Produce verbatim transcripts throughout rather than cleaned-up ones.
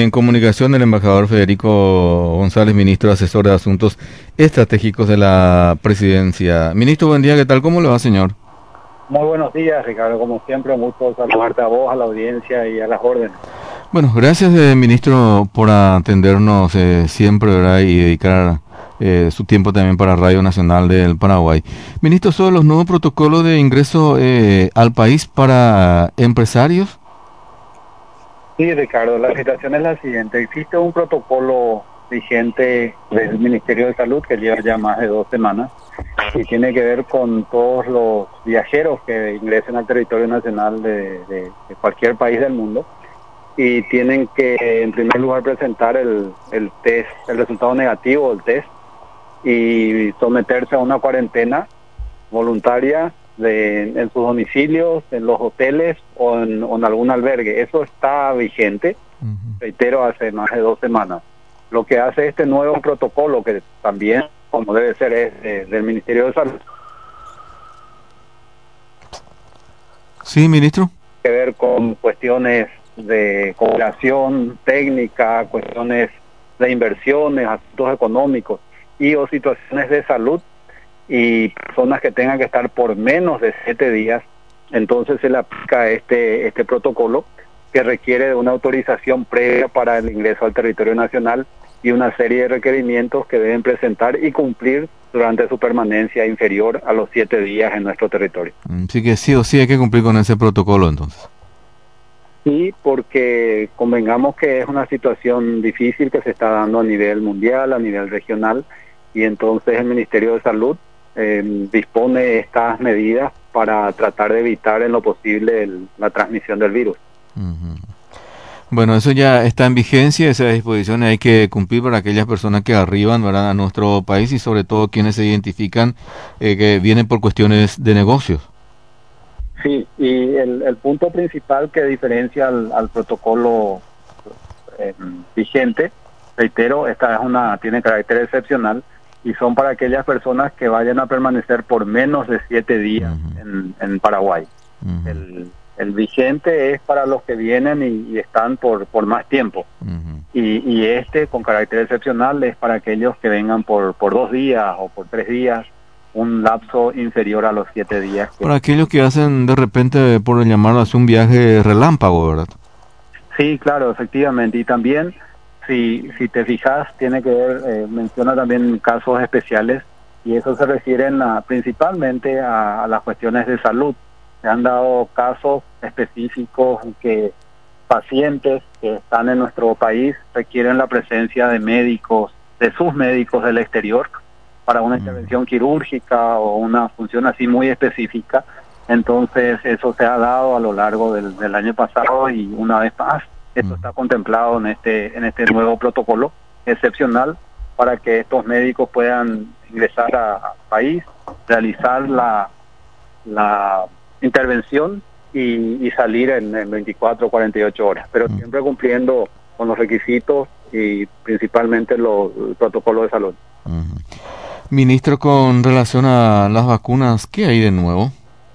en comunicación el embajador Federico González, ministro asesor de Asuntos Estratégicos de la Presidencia. Ministro, buen día, ¿qué tal? ¿Cómo le va, señor? Muy buenos días, Ricardo. Como siempre, un gusto saludarte a vos, a la audiencia y a las órdenes. Bueno, gracias, eh, ministro, por atendernos eh, siempre, ¿verdad? Y dedicar eh, su tiempo también para Radio Nacional del Paraguay. Ministro, sobre los nuevos protocolos de ingreso eh, al país para empresarios. Sí, Ricardo, la situación es la siguiente. Existe un protocolo vigente del Ministerio de Salud que lleva ya más de dos semanas y tiene que ver con todos los viajeros que ingresen al territorio nacional de, de, de cualquier país del mundo y tienen que, en primer lugar, presentar el, el test, el resultado negativo del test y someterse a una cuarentena voluntaria de, en sus domicilios, en los hoteles o en, o en algún albergue. Eso está vigente, uh-huh. reitero, hace más de dos semanas. Lo que hace este nuevo protocolo, que también, como debe ser, es de, del Ministerio de Salud. Sí, ministro. Que ver con cuestiones de cooperación técnica, cuestiones de inversiones, asuntos económicos y o situaciones de salud, y personas que tengan que estar por menos de siete días, entonces se le aplica este este protocolo que requiere de una autorización previa para el ingreso al territorio nacional y una serie de requerimientos que deben presentar y cumplir durante su permanencia inferior a los siete días en nuestro territorio. Así que sí o sí hay que cumplir con ese protocolo entonces. Sí, porque convengamos que es una situación difícil que se está dando a nivel mundial, a nivel regional, y entonces el Ministerio de Salud eh, dispone estas medidas para tratar de evitar en lo posible el, la transmisión del virus. Uh-huh. Bueno, eso ya está en vigencia, esas disposiciones hay que cumplir para aquellas personas que arriban, ¿verdad?, a nuestro país y sobre todo quienes se identifican eh, que vienen por cuestiones de negocios. Sí, y el, el punto principal que diferencia al, al protocolo eh, vigente, reitero, esta es una tiene carácter excepcional y son para aquellas personas que vayan a permanecer por menos de siete días uh-huh. en, en Paraguay. Uh-huh. El, el vigente es para los que vienen y, y están por, por más tiempo. Uh-huh. Y, y este, con carácter excepcional, es para aquellos que vengan por, por dos días o por tres días, un lapso inferior a los siete días. Que... Para aquellos que hacen de repente, por llamarlo así, un viaje relámpago, ¿verdad? Sí, claro, efectivamente. Y también, si si te fijas, tiene que ver, eh, menciona también casos especiales, y eso se refieren a, principalmente a, a las cuestiones de salud. Se han dado casos específicos que pacientes que están en nuestro país requieren la presencia de médicos, de sus médicos del exterior, para una intervención quirúrgica o una función así muy específica. Entonces eso se ha dado a lo largo del, del año pasado y una vez más esto está contemplado en este en este nuevo protocolo excepcional para que estos médicos puedan ingresar al país, realizar la la intervención y, y salir en, en veinticuatro o cuarenta y ocho horas, pero siempre cumpliendo con los requisitos y principalmente los, el protocolo de salud. Uh-huh. Ministro, con relación a las vacunas, ¿qué hay de nuevo?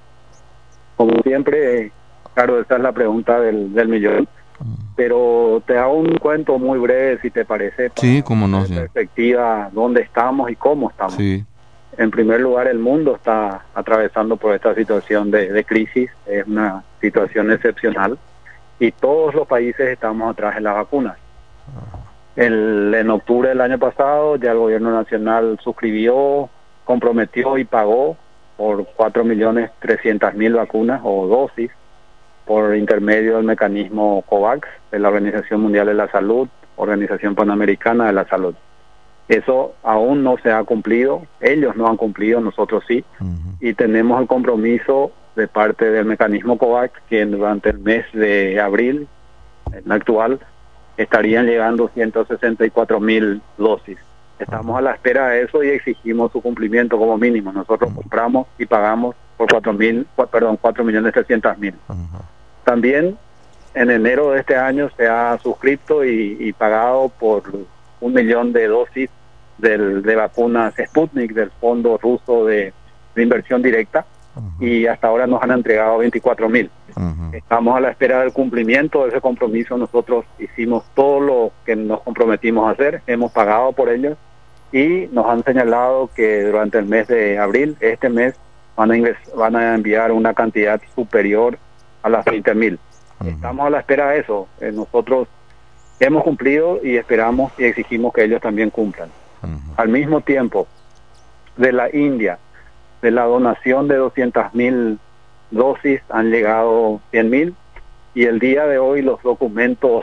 Como siempre, claro, esa es la pregunta del, del millón, uh-huh. pero te hago un cuento muy breve, si te parece, para sí, cómo no, sí. perspectiva dónde estamos y cómo estamos. Sí. En primer lugar, el mundo está atravesando por esta situación de, de crisis, es una situación excepcional, y todos los países estamos atrás de las vacunas. Uh-huh. El, en octubre del año pasado ya el gobierno nacional suscribió, comprometió y pagó por cuatro millones trescientas mil vacunas o dosis por intermedio del mecanismo COVAX de la Organización Mundial de la Salud, Organización Panamericana de la Salud. Eso aún no se ha cumplido, ellos no han cumplido, nosotros sí, uh-huh. y tenemos el compromiso de parte del mecanismo COVAX que durante el mes de abril, el actual, estarían llegando ciento sesenta y cuatro mil dosis. Estamos a la espera de eso y exigimos su cumplimiento como mínimo. Nosotros compramos y pagamos por cuatro mil, perdón, cuatro millones trescientos mil. También en enero de este año se ha suscrito y, y pagado por un millón de dosis del, de vacunas Sputnik del Fondo Ruso de, de Inversión Directa, uh-huh. y hasta ahora nos han entregado veinticuatro mil. Uh-huh. Estamos a la espera del cumplimiento de ese compromiso. Nosotros hicimos todo lo que nos comprometimos a hacer, hemos pagado por ello y nos han señalado que durante el mes de abril, este mes, van a, ingres- van a enviar una cantidad superior a las veinte mil. Uh-huh. Estamos a la espera de eso. Eh, nosotros hemos cumplido y esperamos y exigimos que ellos también cumplan. Uh-huh. Al mismo tiempo, de la India, de la donación de doscientas mil dosis, han llegado cien mil, y el día de hoy los documentos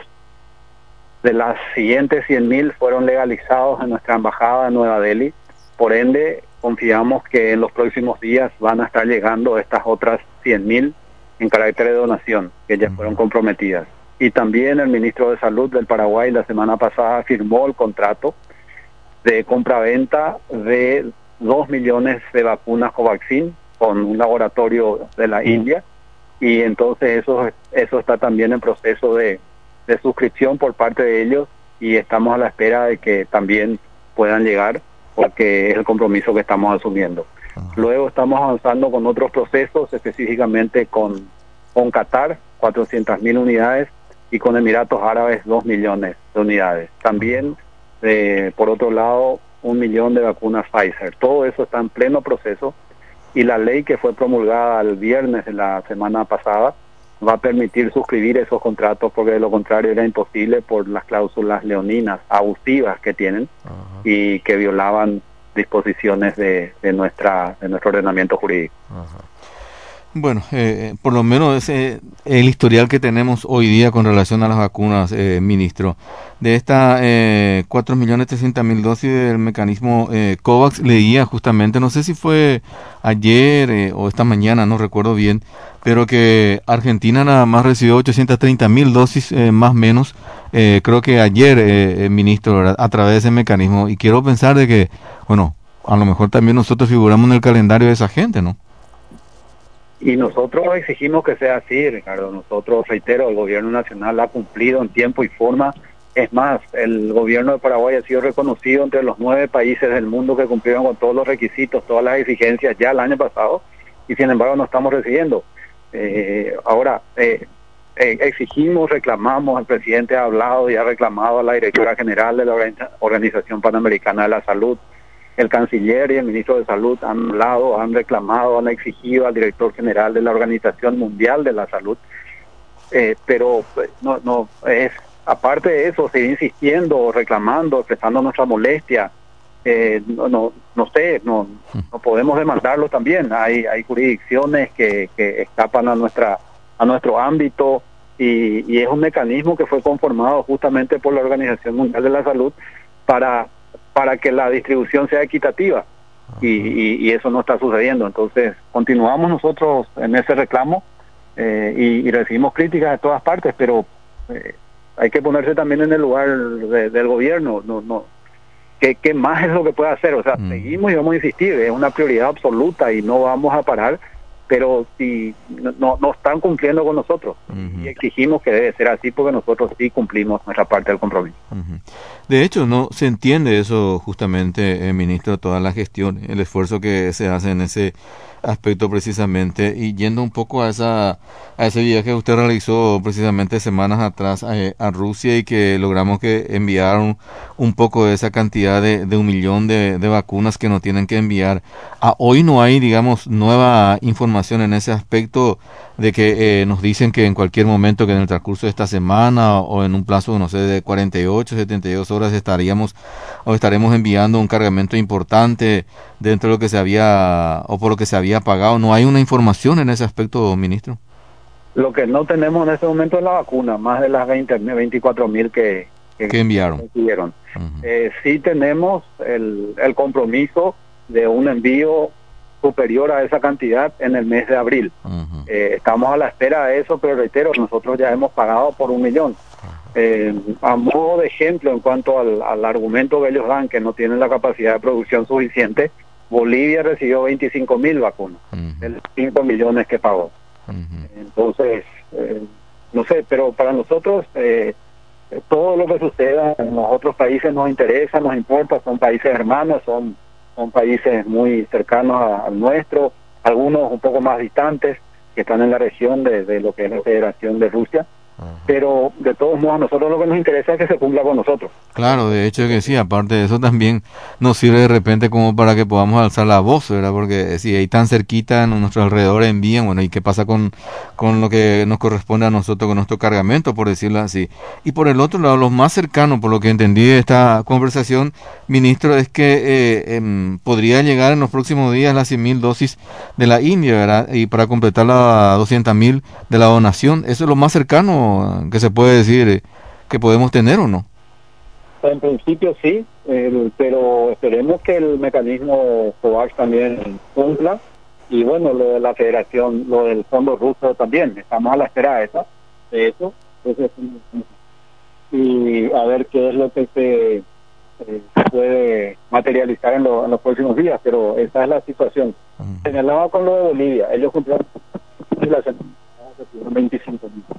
de las siguientes cien mil fueron legalizados en nuestra embajada en Nueva Delhi. Por ende, confiamos que en los próximos días van a estar llegando estas otras cien mil en carácter de donación, que ya fueron comprometidas. Y también el ministro de Salud del Paraguay la semana pasada firmó el contrato de compra-venta de dos millones de vacunas Covaxin con un laboratorio de la India, y entonces eso eso está también en proceso de, de suscripción por parte de ellos, y estamos a la espera de que también puedan llegar, porque es el compromiso que estamos asumiendo. Luego estamos avanzando con otros procesos, específicamente con, con Qatar, cuatrocientas mil unidades, y con Emiratos Árabes, dos millones de unidades. También, eh, por otro lado, un millón de vacunas Pfizer. Todo eso está en pleno proceso, y la ley que fue promulgada el viernes de la semana pasada va a permitir suscribir esos contratos, porque de lo contrario era imposible por las cláusulas leoninas abusivas que tienen. Uh-huh. Y que violaban disposiciones de, de nuestra de nuestro ordenamiento jurídico. Uh-huh. Bueno, eh, por lo menos ese, el historial que tenemos hoy día con relación a las vacunas, eh, ministro, de estas eh, cuatro millones trescientas mil dosis del mecanismo eh, COVAX, leía justamente, no sé si fue ayer eh, o esta mañana, no recuerdo bien, pero que Argentina nada más recibió ochocientas treinta mil dosis, eh, más o menos, eh, creo que ayer, eh, eh, ministro, ¿verdad?, a través de ese mecanismo, y quiero pensar de que, bueno, a lo mejor también nosotros figuramos en el calendario de esa gente, ¿no? Y nosotros exigimos que sea así, Ricardo. Nosotros, reitero, el gobierno nacional ha cumplido en tiempo y forma. Es más, el gobierno de Paraguay ha sido reconocido entre los nueve países del mundo que cumplieron con todos los requisitos, todas las exigencias ya el año pasado, y sin embargo no estamos recibiendo. Eh, ahora, eh, eh, exigimos, reclamamos, el presidente ha hablado y ha reclamado a la directora general de la Organización Panamericana de la Salud. El canciller y el ministro de Salud han hablado, han reclamado, han exigido al director general de la Organización Mundial de la Salud, eh, pero no, no es aparte de eso, seguir insistiendo, reclamando, expresando nuestra molestia. Eh, no, no, no sé, no, no podemos demandarlo también. Hay, hay jurisdicciones que, que escapan a nuestra, a nuestro ámbito, y, y es un mecanismo que fue conformado justamente por la Organización Mundial de la Salud para para que la distribución sea equitativa, y, y, y eso no está sucediendo. Entonces, continuamos nosotros en ese reclamo, eh, y, y recibimos críticas de todas partes, pero eh, hay que ponerse también en el lugar de, del gobierno. No, no, ¿qué, ¿Qué más es lo que puede hacer? O sea, mm. seguimos y vamos a insistir, es una prioridad absoluta y no vamos a parar, pero si no, no están cumpliendo con nosotros, uh-huh. y exigimos que debe ser así, porque nosotros sí cumplimos nuestra parte del compromiso. Uh-huh. De hecho, no se entiende eso justamente, eh, ministro, toda la gestión, el esfuerzo que se hace en ese aspecto precisamente, y yendo un poco a esa a ese viaje que usted realizó precisamente semanas atrás a, a Rusia, y que logramos que enviaron un poco de esa cantidad de, de un millón de, de vacunas que nos tienen que enviar. A hoy no hay, digamos, nueva información en ese aspecto, de que eh, nos dicen que en cualquier momento, que en el transcurso de esta semana o en un plazo, no sé, de cuarenta y ocho, setenta y dos horas estaríamos o estaremos enviando un cargamento importante dentro de lo que se había o por lo que se había pagado. ¿No hay una información en ese aspecto, ministro? Lo que no tenemos en este momento es la vacuna, más de las veinte, veinticuatro mil que, que, que enviaron. Que uh-huh. eh, sí tenemos el, el compromiso de un envío superior a esa cantidad en el mes de abril. Uh-huh. Eh, estamos a la espera de eso, pero reitero, nosotros ya hemos pagado por un millón. Eh, a modo de ejemplo, en cuanto al, al argumento que ellos dan, que no tienen la capacidad de producción suficiente, Bolivia recibió veinticinco mil vacunas, uh-huh. de los cinco millones que pagó. Uh-huh. Entonces, eh, no sé, pero para nosotros eh, todo lo que suceda en los otros países nos interesa, nos importa, son países hermanos, son, son países muy cercanos a, al nuestro. algunos un poco más distantes, que están en la región de, de lo que es la Federación de Rusia. Pero de todos modos a nosotros lo que nos interesa es que se cumpla con nosotros. Claro, de hecho que sí, aparte de eso también nos sirve de repente como para que podamos alzar la voz, ¿verdad? Porque si ahí tan cerquita en nuestro alrededor envían, bueno, ¿y qué pasa con, con lo que nos corresponde a nosotros, con nuestro cargamento, por decirlo así? Y por el otro lado, los más cercanos, por lo que entendí de esta conversación, ministro, es que eh, eh, podría llegar en los próximos días las cien mil dosis de la India, ¿verdad? Y para completar las doscientas mil de la donación, eso es lo más cercano que se puede decir eh, que podemos tener, ¿o no? En principio sí, eh, pero esperemos que el mecanismo COVAX también cumpla, y bueno, lo de la federación, lo del fondo ruso también, estamos a la espera de eso, de eso, entonces, y a ver qué es lo que se, eh, se puede materializar en, lo, en los próximos días, pero esa es la situación. Uh-huh. Señalaba con lo de Bolivia, ellos cumplieron la semana, veinticinco mil.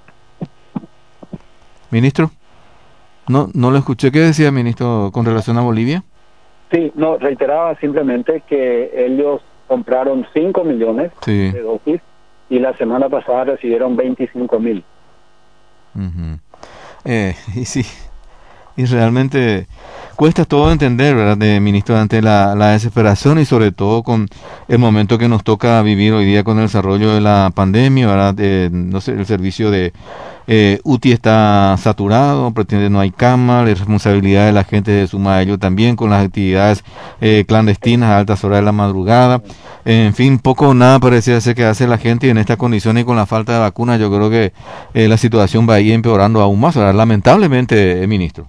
Ministro, no no lo escuché. ¿Qué decía, ministro, con relación a Bolivia? Sí, no, reiteraba simplemente que ellos compraron cinco millones sí. de dosis y la semana pasada recibieron veinticinco mil. Uh-huh. Eh, y sí, y realmente cuesta todo entender, ¿verdad, de, ministro, ante la, la desesperación y sobre todo con el momento que nos toca vivir hoy día con el desarrollo de la pandemia, ¿verdad? Eh, no sé, el servicio de eh, U T I está saturado, pretende no hay cama, la responsabilidad de la gente se suma a ello también con las actividades eh, clandestinas a altas horas de la madrugada. En fin, poco o nada parecía ser que hace la gente, y en estas condiciones y con la falta de vacunas yo creo que eh, la situación va a ir empeorando aún más, ¿verdad? Lamentablemente, eh, ministro.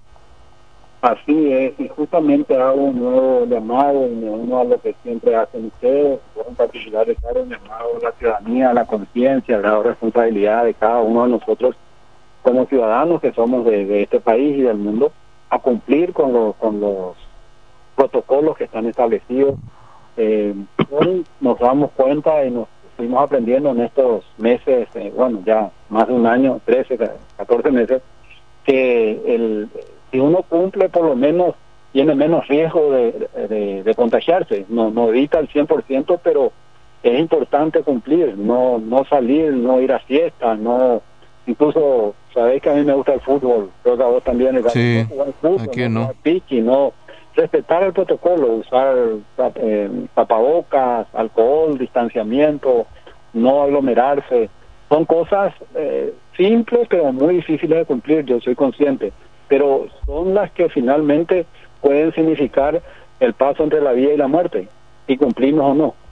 Así es, y justamente hago un nuevo llamado, y me uno a lo que siempre hacen ustedes, en particular de un llamado a la ciudadanía, a la conciencia, a la responsabilidad de cada uno de nosotros como ciudadanos que somos de, de este país y del mundo, a cumplir con los, con los protocolos que están establecidos. Eh, hoy nos damos cuenta y nos fuimos aprendiendo en estos meses, eh, bueno, ya más de un año, trece, catorce meses, que el... si uno cumple, por lo menos tiene menos riesgo de, de, de contagiarse. No, no evita al cien por ciento, pero es importante cumplir, no no salir, no ir a fiestas, no, incluso, sabéis que a mí me gusta el fútbol, creo que a vos también, el sí, no jugar fútbol, aquí no, no piqui, no, respetar el protocolo, usar eh, tapabocas, alcohol, distanciamiento, no aglomerarse, son cosas eh, simples pero muy difíciles de cumplir, yo soy consciente, pero son las que finalmente pueden significar el paso entre la vida y la muerte, y cumplimos o no.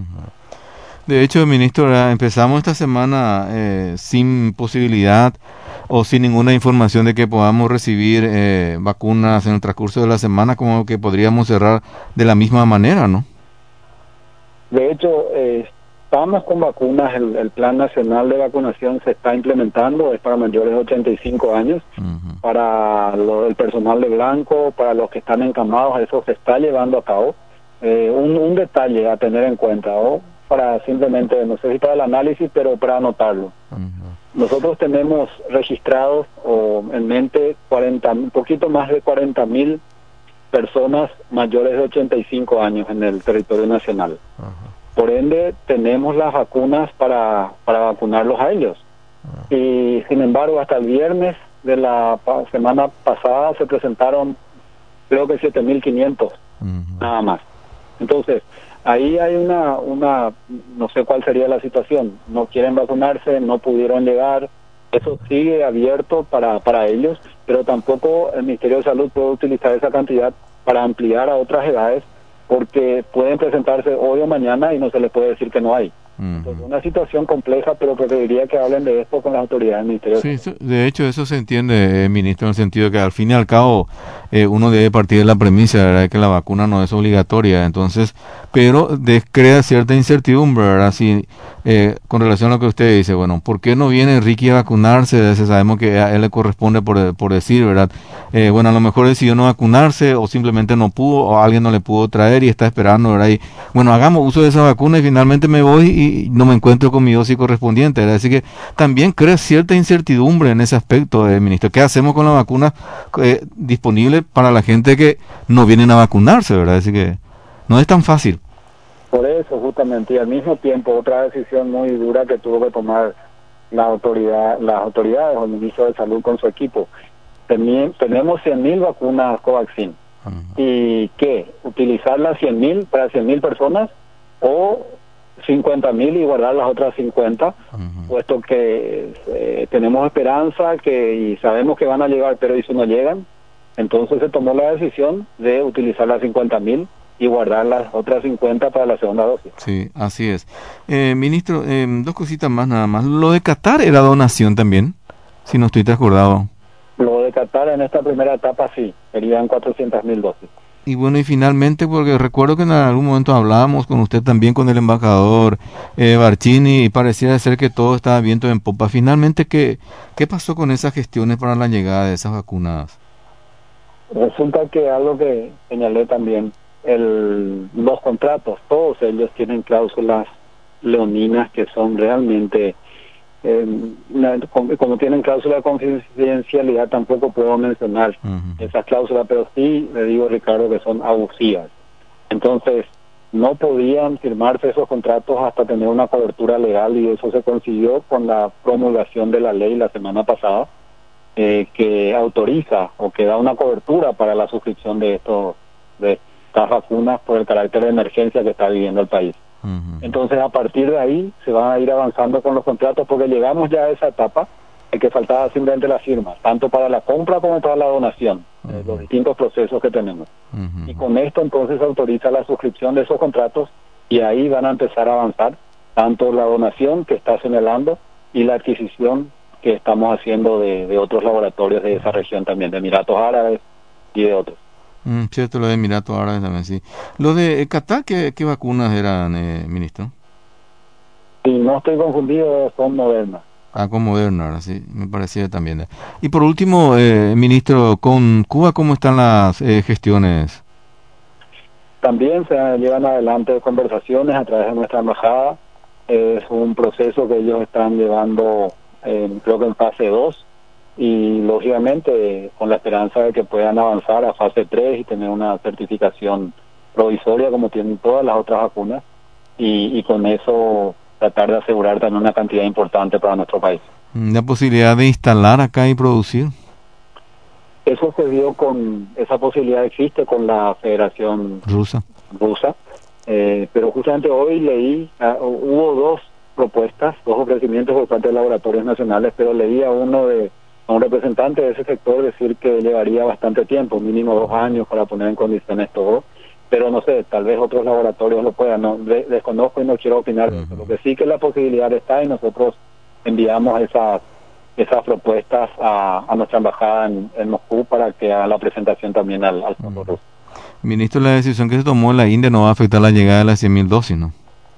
De hecho, ministro, empezamos esta semana eh, sin posibilidad o sin ninguna información de que podamos recibir eh, vacunas en el transcurso de la semana, como que podríamos cerrar de la misma manera, ¿no? De hecho, eh, estamos con vacunas, el, el Plan Nacional de Vacunación se está implementando, es para mayores de ochenta y cinco años, uh-huh. para lo, el personal de blanco, para los que están encamados, eso se está llevando a cabo. Eh, un, un detalle a tener en cuenta, ¿no? Para simplemente, no sé si para el análisis, pero para anotarlo. Uh-huh. Nosotros tenemos registrados o en mente cuarenta, un poquito más de cuarenta mil personas mayores de ochenta y cinco años en el territorio nacional. Uh-huh. Por ende, tenemos las vacunas para, para vacunarlos a ellos. Uh-huh. Y sin embargo, hasta el viernes de la pa- semana pasada se presentaron, creo que siete mil quinientos, uh-huh. nada más. Entonces, ahí hay una, una, no sé cuál sería la situación, no quieren vacunarse, no pudieron llegar, eso sigue abierto para, para ellos, pero tampoco el Ministerio de Salud puede utilizar esa cantidad para ampliar a otras edades, porque pueden presentarse hoy o mañana y no se les puede decir que no hay. Uh-huh. Entonces, una situación compleja, pero preferiría que hablen de esto con las autoridades del Ministerio. Sí, eso, de hecho, eso se entiende, eh, ministro, en el sentido que al fin y al cabo eh, uno debe partir de la premisa, ¿verdad?, que la vacuna no es obligatoria, entonces, pero de, crea cierta incertidumbre, ¿verdad? Si, eh, con relación a lo que usted dice, bueno, ¿por qué no viene Ricky a vacunarse? Sabemos que a él le corresponde por, por decir, ¿verdad? Eh, bueno, a lo mejor decidió no vacunarse o simplemente no pudo o alguien no le pudo traer y está esperando, ¿verdad? Y, bueno, hagamos uso de esa vacuna y finalmente me voy y y no me encuentro con mi dosis correspondiente, ¿verdad? Así que también crea cierta incertidumbre en ese aspecto, eh, ministro. ¿Qué hacemos con la vacuna eh, disponible para la gente que no vienen a vacunarse, ¿verdad? Así que no es tan fácil. Por eso, justamente, y al mismo tiempo, otra decisión muy dura que tuvo que tomar la autoridad, las autoridades o el ministro de Salud con su equipo. Teni- tenemos cien mil vacunas Covaxin. Uh-huh. ¿Y qué? ¿Utilizar las cien mil para cien mil personas o cincuenta mil y guardar las otras cincuenta? Uh-huh. Puesto que eh, tenemos esperanza que y sabemos que van a llegar, pero ¿y si no llegan? Entonces se tomó la decisión de utilizar las cincuenta mil y guardar las otras cincuenta para la segunda dosis. Sí, así es. Eh, ministro, eh, dos cositas más nada más. Lo de Qatar era donación también, si no estoy acordado. Lo de Qatar en esta primera etapa sí, serían cuatrocientas mil dosis. Y bueno, y finalmente, porque recuerdo que en algún momento hablábamos con usted también, con el embajador eh, Barcini, y pareciera ser que todo estaba viento en popa. Finalmente, ¿qué, ¿qué pasó con esas gestiones para la llegada de esas vacunas? Resulta que algo que señalé también, el, los contratos, todos ellos tienen cláusulas leoninas que son realmente, eh, una, como, como tienen cláusula de confidencialidad, tampoco puedo mencionar uh-huh. esas cláusulas, pero sí le digo, Ricardo, que son abusivas. Entonces, no podían firmarse esos contratos hasta tener una cobertura legal, y eso se consiguió con la promulgación de la ley la semana pasada, eh, que autoriza o que da una cobertura para la suscripción de estos de estas vacunas por el carácter de emergencia que está viviendo el país. Uh-huh. Entonces, a partir de ahí se van a ir avanzando con los contratos, porque llegamos ya a esa etapa en que faltaba simplemente la firma, tanto para la compra como para la donación, uh-huh. eh, los distintos procesos que tenemos. Uh-huh. Y con esto entonces se autoriza la suscripción de esos contratos, y ahí van a empezar a avanzar tanto la donación que está señalando y la adquisición que estamos haciendo de, de otros laboratorios de esa región también, de Emiratos Árabes y de otros. Mm, cierto, lo de Emiratos Árabes también, sí. Lo de Qatar, ¿qué, qué vacunas eran, eh, ministro? Si no estoy confundido, son Moderna. Ah, con Moderna, sí, me parecía también. Y por último, eh, ministro, con Cuba, ¿cómo están las eh, gestiones? También se llevan adelante conversaciones a través de nuestra embajada. Es un proceso que ellos están llevando, eh, creo que en fase dos, y lógicamente con la esperanza de que puedan avanzar a fase tres y tener una certificación provisoria como tienen todas las otras vacunas, y, y con eso tratar de asegurar también una cantidad importante para nuestro país. ¿La posibilidad de instalar acá y producir? Eso se dio con, esa posibilidad existe con la Federación Rusa, rusa eh, pero justamente hoy leí, uh, hubo dos propuestas, dos ofrecimientos por parte de laboratorios nacionales, pero leí a uno de a un representante de ese sector decir que llevaría bastante tiempo, mínimo dos años para poner en condiciones todo, pero no sé, tal vez otros laboratorios lo puedan, no de, desconozco y no quiero opinar de eso. Lo que sí que la posibilidad está, y nosotros enviamos esas esas propuestas a, a nuestra embajada en, en Moscú para que haga la presentación también al, al fondo ruso. Ministro, la decisión que se tomó en la India no va a afectar la llegada de las cien mil dosis, ¿no?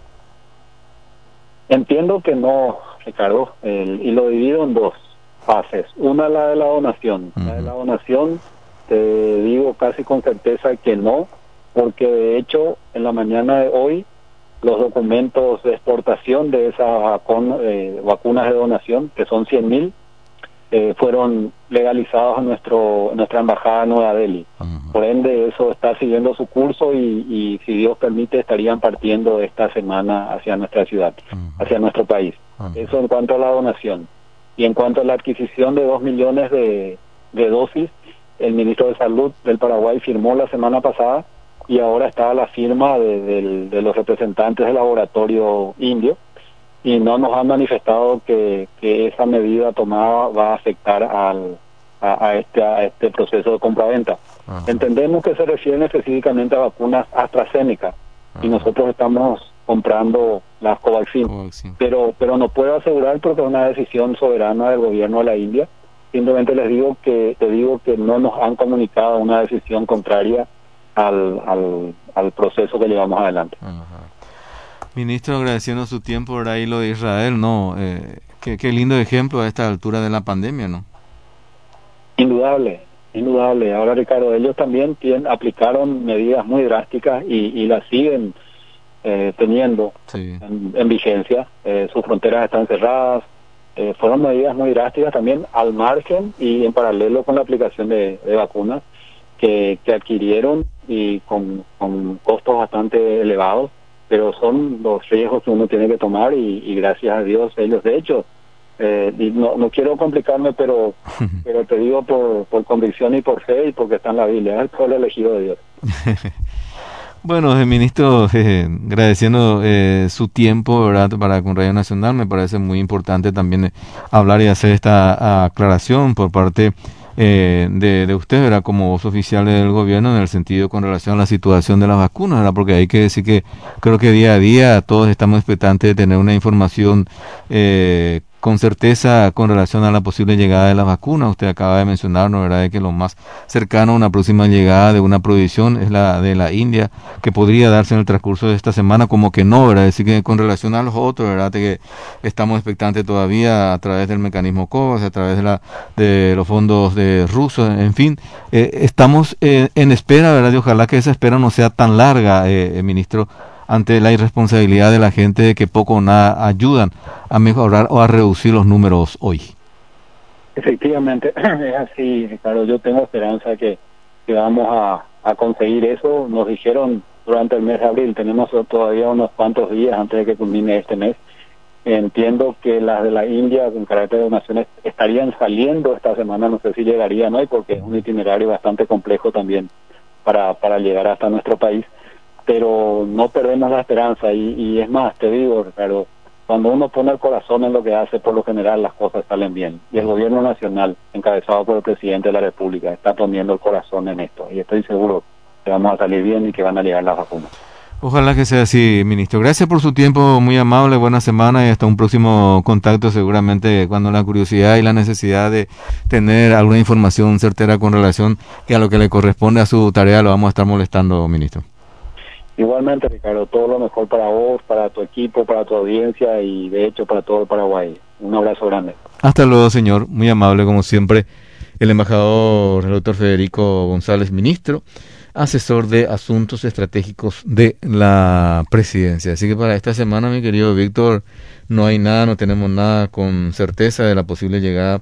Entiendo que no, Ricardo, el, y lo divido en dos fases. Una, la de la donación. Uh-huh. La de la donación, te digo casi con certeza que no, porque de hecho en la mañana de hoy los documentos de exportación de esas vacun, eh, vacunas de donación, que son cien mil, eh, fueron legalizados en, nuestro, en nuestra embajada en Nueva Delhi. Uh-huh. Por ende, eso está siguiendo su curso y, y si Dios permite, estarían partiendo esta semana hacia nuestra ciudad, uh-huh. hacia nuestro país. Uh-huh. Eso en cuanto a la donación. Y en cuanto a la adquisición de dos millones de, de dosis, el ministro de Salud del Paraguay firmó la semana pasada, y ahora está la firma de, de, de los representantes del laboratorio indio, y no nos han manifestado que, que esa medida tomada va a afectar al, a, a, este, a este proceso de compra-venta. Uh-huh. Entendemos que se refieren específicamente a vacunas AstraZeneca, uh-huh. y nosotros estamos comprando las Covaxin, Covaxin. Pero, pero no puedo asegurar porque es una decisión soberana del gobierno de la India. Simplemente les digo que, te digo que no nos han comunicado una decisión contraria Al, al, al proceso que llevamos adelante. Uh-huh. Ministro, agradeciendo su tiempo por ahí lo de Israel, ¿no? Eh, qué, qué lindo ejemplo a esta altura de la pandemia, ¿no? Indudable, indudable. Ahora, Ricardo, ellos también tienen, aplicaron medidas muy drásticas y, y las siguen eh, teniendo sí. en, en vigencia. Eh, sus fronteras están cerradas. Eh, fueron medidas muy drásticas también al margen y en paralelo con la aplicación de, de vacunas que, que adquirieron y con, con costos bastante elevados, pero son los riesgos que uno tiene que tomar y, y gracias a Dios ellos, de hecho, eh, y no, no quiero complicarme, pero pero te digo por, por convicción y por fe y porque está en la Biblia, es el pueblo elegido de Dios. Bueno, el ministro, eh, agradeciendo eh, su tiempo, ¿verdad?, para con Radio Nacional, me parece muy importante también hablar y hacer esta aclaración por parte eh, de, de usted, ¿verdad?, como voz oficial del gobierno en el sentido con relación a la situación de las vacunas, ¿verdad?, porque hay que decir que creo que día a día todos estamos expectantes de tener una información eh, con certeza con relación a la posible llegada de las vacunas. Usted acaba de mencionarnos, ¿verdad?, de que lo más cercano a una próxima llegada de una prohibición es la de la India, que podría darse en el transcurso de esta semana, como que no, ¿verdad? Es decir, que con relación a los otros, ¿verdad?, de que estamos expectantes todavía a través del mecanismo COVAX, a través de la de los fondos de rusos, en fin, eh, estamos eh, en espera, ¿verdad?, y ojalá que esa espera no sea tan larga, eh, eh, ministro, ante la irresponsabilidad de la gente de que poco o nada ayudan a mejorar o a reducir los números hoy. Efectivamente, es así, Ricardo. Yo tengo esperanza que, que vamos a, a conseguir eso. Nos dijeron durante el mes de abril, tenemos todavía unos cuantos días antes de que culmine este mes. Entiendo que las de la India con carácter de donaciones estarían saliendo esta semana, no sé si llegarían hoy porque es un itinerario bastante complejo también para, para llegar hasta nuestro país. Pero no perdemos la esperanza y, y es más, te digo, Ricardo, cuando uno pone el corazón en lo que hace, por lo general las cosas salen bien. Y el gobierno nacional, encabezado por el presidente de la República, está poniendo el corazón en esto. Y estoy seguro que vamos a salir bien y que van a llegar las vacunas. Ojalá que sea así, ministro. Gracias por su tiempo, muy amable, buena semana y hasta un próximo contacto, seguramente cuando la curiosidad y la necesidad de tener alguna información certera con relación a lo que le corresponde a su tarea lo vamos a estar molestando, ministro. Igualmente, Ricardo, todo lo mejor para vos, para tu equipo, para tu audiencia y de hecho para todo el Paraguay. Un abrazo grande. Hasta luego, señor. Muy amable, como siempre, el embajador, el doctor Federico González, ministro, asesor de Asuntos Estratégicos de la Presidencia. Así que para esta semana, mi querido Víctor, no hay nada, no tenemos nada con certeza de la posible llegada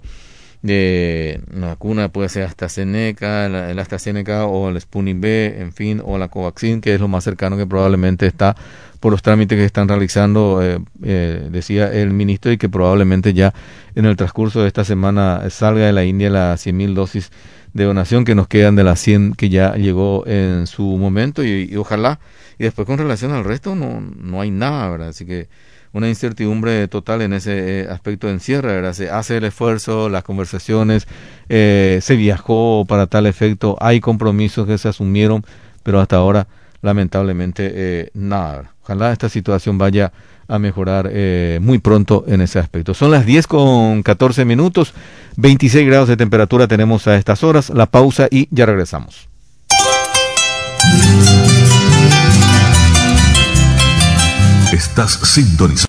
de la vacuna, puede ser AstraZeneca, el, el AstraZeneca o el Sputnik V, en fin, o la Covaxin, que es lo más cercano que probablemente está por los trámites que están realizando, eh, eh, decía el ministro, y que probablemente ya en el transcurso de esta semana salga de la India las cien mil dosis de donación que nos quedan de las cien que ya llegó en su momento, y, y ojalá, y después con relación al resto no, no hay nada, ¿verdad? Así que una incertidumbre total en ese eh, aspecto de encierro, ¿verdad? Se hace el esfuerzo, las conversaciones, eh, se viajó para tal efecto, hay compromisos que se asumieron, pero hasta ahora, lamentablemente, eh, nada, ¿verdad? Ojalá esta situación vaya a mejorar eh, muy pronto en ese aspecto. Son las diez con catorce minutos, veintiséis grados de temperatura tenemos a estas horas, la pausa y ya regresamos. Estás sintonizando